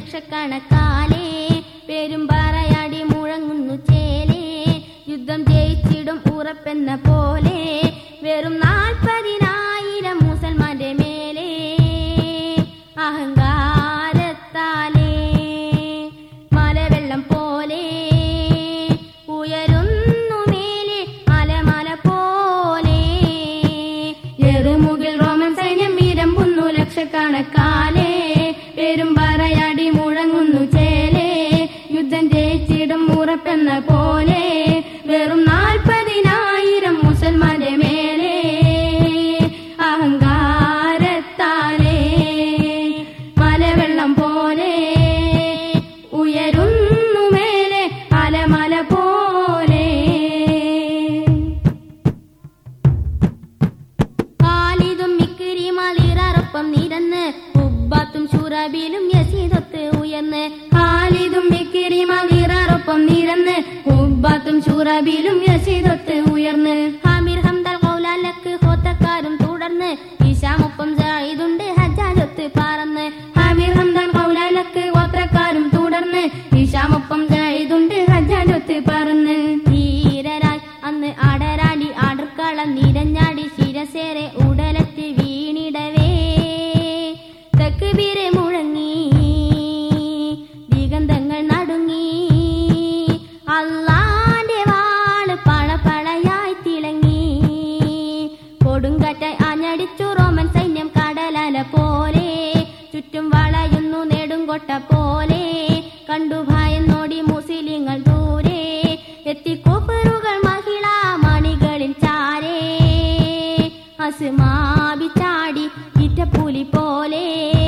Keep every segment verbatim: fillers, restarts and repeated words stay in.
ലക്ഷക്കണക്കാലേ പേരും പറയാടി മുഴങ്ങുന്നു ചേലേ യുദ്ധം ജയിച്ചിടും ഉറപ്പെന്ന പോലെ വെറും നാൽപ്പതിനായിരം മുസൽമാന്റെ മേലെ അഹങ്കാരത്താലേ മലവെള്ളം പോലെ ഉയരുന്നു മേലെ അലമല പോലെ എറുമുകിൽ റോമൻ സൈന്യം ഇരമ്പുന്നു ലക്ഷക്കണക്കാലേ പേരും പറയാടി മുഴങ്ങുന്നു ചേലേ യുദ്ധം ജയിച്ചിടും ഉറപ്പെന്ന പോലെ വെറും നാൽപ്പതിനായിരം മുസൽമാന്റെ മേലെ അഹങ്കാരത്താലേ മലവെള്ളം പോലെ ഉയരുന്നു മേലെ അലമല പോലെ ഖാലിദും ഇക്രിമലിറപ്പം നിരന്ന് ഉബ്ബത്തും ശുറബിലും യസീദത്ത് ഉയർന്ന് ഖാലിദും ഇക്രിമലിറപ്പം നിരന്ന് ഉബ്ബത്തും ശുറബിലും യസീദത്ത് ഉയർന്ന് ഹാമിർ ഹംദൽ ഖൗലാലക്ക് ഹോത്തക്കാരും തുടർന്ന് ഹിശാമൊപ്പം സഈദുണ്ട് ഹജ്ജാജത്ത് പറന്ന് ഹാമിർ ഹംദൽ ഖൗലാലക്ക് ഗോത്രക്കാരും തുടർന്ന് ഹിശാമൊപ്പം സഈദുണ്ട് ഹജ്ജാജത്ത് പറന്ന് ധീരരായി അന്ന് ആടരാടി ആടർക്കളം നിരഞ്ഞാടി ശിരസേറെ ഉടലത്ത് വീണിടവേ തക്ബീർ മുഴങ്ങി ദിഗന്ധങ്ങൾ നടുങ്ങി അല്ലാന്റെ വാള് പളപളയായി തിളങ്ങി കൊടുങ്കാറ്റായി ആഞ്ഞടിച്ചു റോമൻ സൈന്യം കടലല പോലെ ചുറ്റും വളയുന്നു നെടുങ്കൊട്ട പോലെ കണ്ടു ഭയന്നോടി മുസ്ലിങ്ങൾ ദൂരെ എത്തി കുഫറുകൾ മഹിളാ മണികളിൽ ചാരേ അസ്മാബി ചാടി ഇറ്റപ്പുലി പോലെ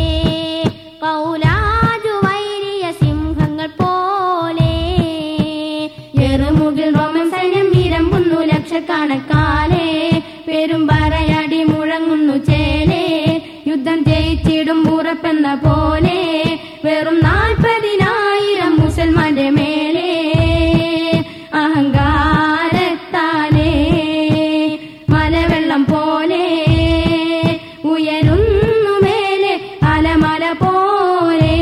കൗലാജു വൈരിയ സിംഹങ്ങൾ പോലെ എറുമുകിൽ റോമൻ സൈന്യം ഇരമ്പുന്നു ലക്ഷക്കണക്കാലേ പേരും പറയാടി മുഴങ്ങുന്നു ചേലേ യുദ്ധം ജയിച്ചിടും ഉറപ്പെന്ന പോലെ വെറും നാൽപ്പതിനായിരം മുസൽമാന്റെ മേലെ അഹങ്കാരത്താലേ മലവെള്ളം പോലെ ഉയരുന്നു മേലെ അലമല പോലെ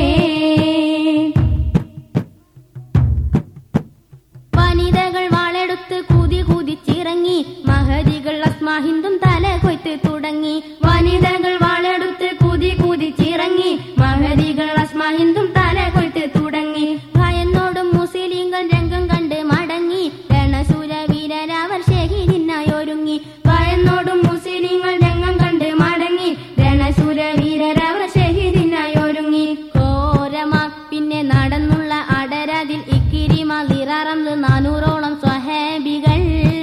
വനിതകൾ വാളെടുത്ത് കൂതി കൂതിച്ചിറങ്ങി മഹദികൾ അസ്മാഹിന്ദും തല കൊയ്ത്ത് തുടങ്ങി വനിതകൾ വാളെടുത്ത് കൂതി കൂതിച്ചിറങ്ങി മഹദികൾ അസ്മാഹിന്ദും തല കൊയ്ത്ത് തുടങ്ങി ഭയന്നോടും മുസ്ലിങ്ങൾ രംഗം കണ്ട് മടങ്ങി രണശൂര വീരരവർ ഷഹീദിനായി ഒരുങ്ങി ഭയന്നോടും മുസ്ലിങ്ങൾ രംഗം കണ്ട് മടങ്ങി രണശൂര വീരരവർ ഷഹീദിനായി ഒരുങ്ങി ഘോരമാ പിന്നെ നടന്നുള്ള അടരതിൽ ഇക്രിമലിററംന്ന് നാനൂറോളം സ്വഹാബികൾ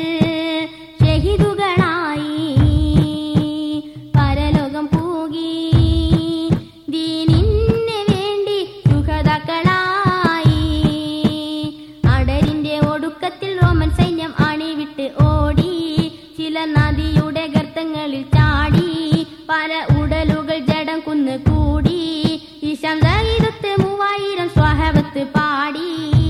ഷഹീദുകളായി പരലോകം പൂകി ദീനിന് വേണ്ടി സുഹദാക്കളായി അടരിന്റെ ഒടുക്കത്തിൽ റോമൻ സൈന്യം അണിവിട്ട് ഓടി ചില നദിയുടെ ഗർത്തങ്ങളിൽ ചാടി പല ഉടലുകൾ ജഡം കുന്ന് കൂടി ഹിശാം സഈദത്ത് മൂവായിരം സ്വഹാബത്ത് പാടി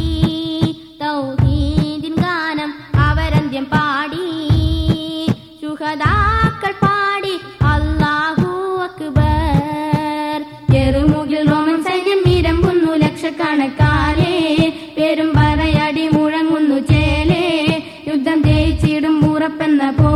തൗഹീദിൻ ഗാനം അവരന്ത്യം പാടി ശുഹദാക്കൾ പാടി അല്ലാഹു അക്ബർ എറുമുകിൽ റോമൻ സൈന്യം ഇരമ്പുന്നു ലക്ഷക്കണക്കാലേ പേരും പറയാടി മുഴങ്ങുന്നു ചേലേ യുദ്ധം ജയിച്ചിടും ഉറപ്പെന്ന പോ